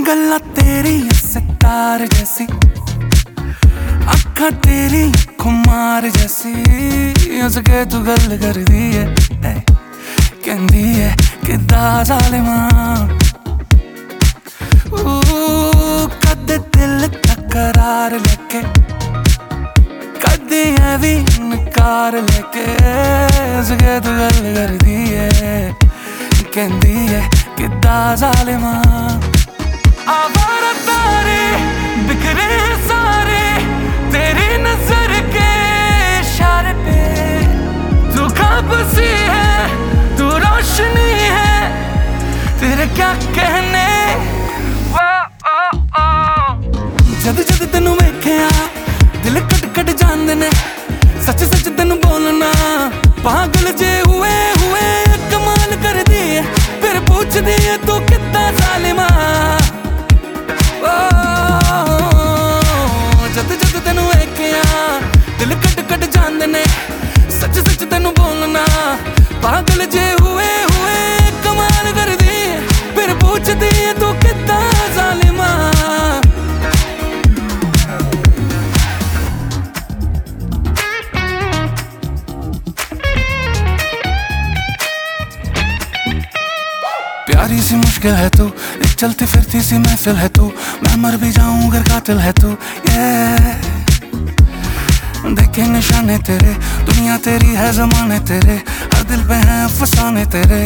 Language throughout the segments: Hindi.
गल्ला तेरी सितार जैसी, अखा तेरी खुमार जैसी, उसके तू गल कर दी है, कहंदी है किदा ज़ालिमा। कदे दिल तकरार लेके, कदे भी इनकार लेके, उसके तू गल कर दी है, कहंदी है किदा ज़ालिमा। आवारा तारे बिखरे सारे तेरी नजर के इशारे पे, तू ख्वाब सी है, तू रोशनी है, तेरे क्या कहने। जद जद तेनू वेख्या दिल कट कट जांदे ने, सच सच तेनू बोलना पागल जे हुए हुए कमाल कर दी है, फिर पूछ दी है तू कितना ज़ालिमा। जद जद तेनू वेख्या दिल कट कट जांदे ने, सच सच तेनू बोलना पागल जे हुए हुए कमाल कर दी, फिर पूछदी है तू कितना ज़ालिमा। प्यारी सी मुश्किल है तू, एक चलती फिरती सी महफिल है तू, मैं मर भी जाऊं अगर कातिल है तू। देखे निशाने तेरे, दुनिया तेरी है ज़माने तेरे, हर दिल पे हैं अफसाने तेरे।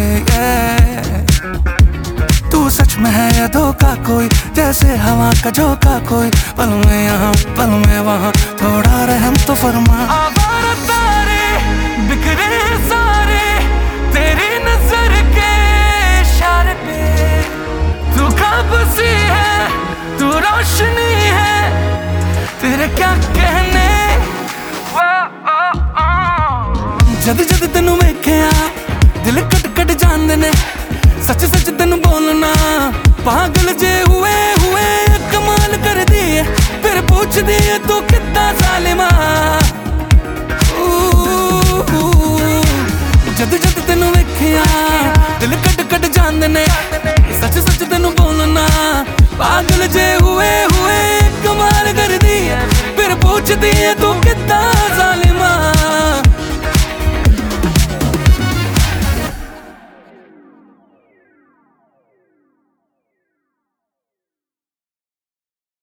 तू सच में है या धोखा कोई, जैसे हवा का झोंका कोई, पल में यहाँ पल में वहाँ, थोड़ा रहम तो फरमा। आवारा तारे बिखरे सारे तेरी नजर के इशारे पे, तू ख्वाब सी है, तू रोशनी है, तेरे क्या कहने। जद जद तेनू वेख्या दिल कट कट जांदे ने, सच सच तेनू बोलना पागल जे हुए हुए कमाल कर दी है, फिर पूछ दी है तू कितना ज़ालिमा। जद जद तेनू वेख्या दिल कट कट जांदे ने, सच सच तेनू बोलना पागल जे हुए हुए कमाल कर दी है, फिर पूछ दी है तू कितना